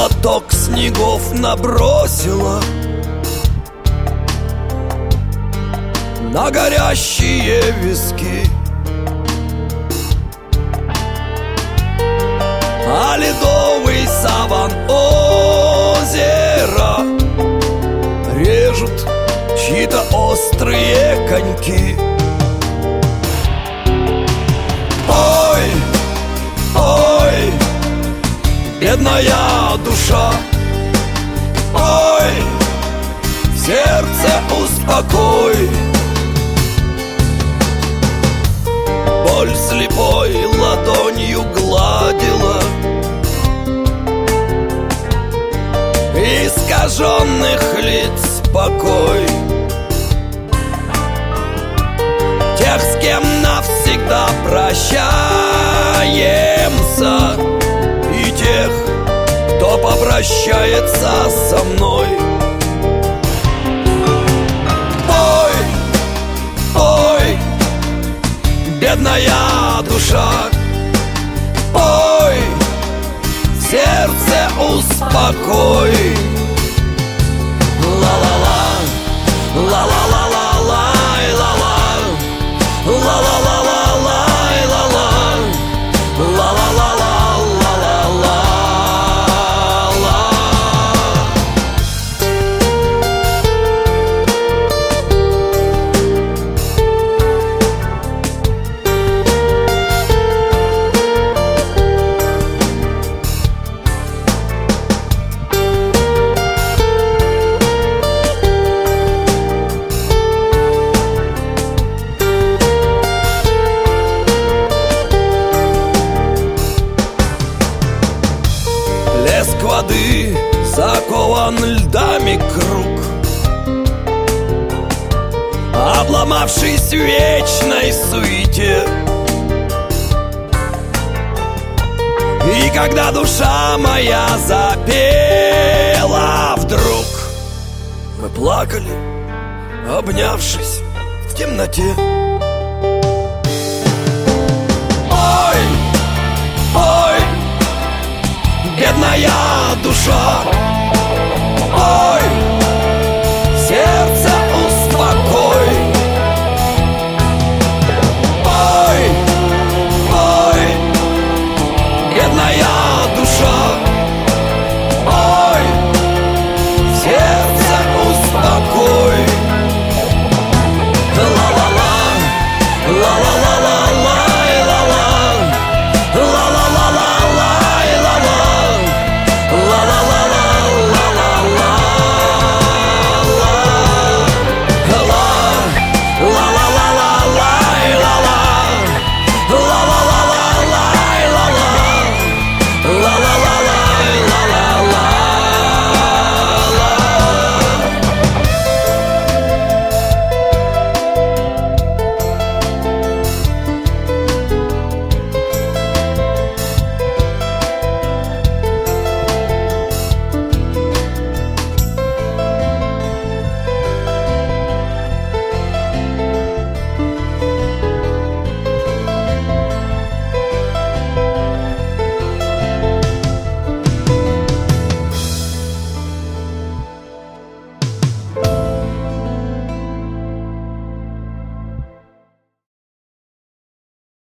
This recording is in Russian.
Поток снегов набросила на горящие виски, а ледовый саван озера режут чьи-то острые коньки. Ой, ой, бедная душа, ой, сердце успокой. Боль слепой ладонью гладила искаженных лиц покой. Тех, с кем навсегда прощаемся, и тех, кто попрощается со мной. Ой, ой, бедная душа, ой, сердце успокой. Ла-ла-ла, ла-ла-ла-ла-ла, ла-ла, ла-ла-ла-ла-ла, ла-ла, ла-ла-ла-ла-ла-ла-ла. Плеск воды закован льдами круг, обломавшись в вечной суете. И когда душа моя запела вдруг, мы плакали, обнявшись в темноте. Ой, ой, бедная душа,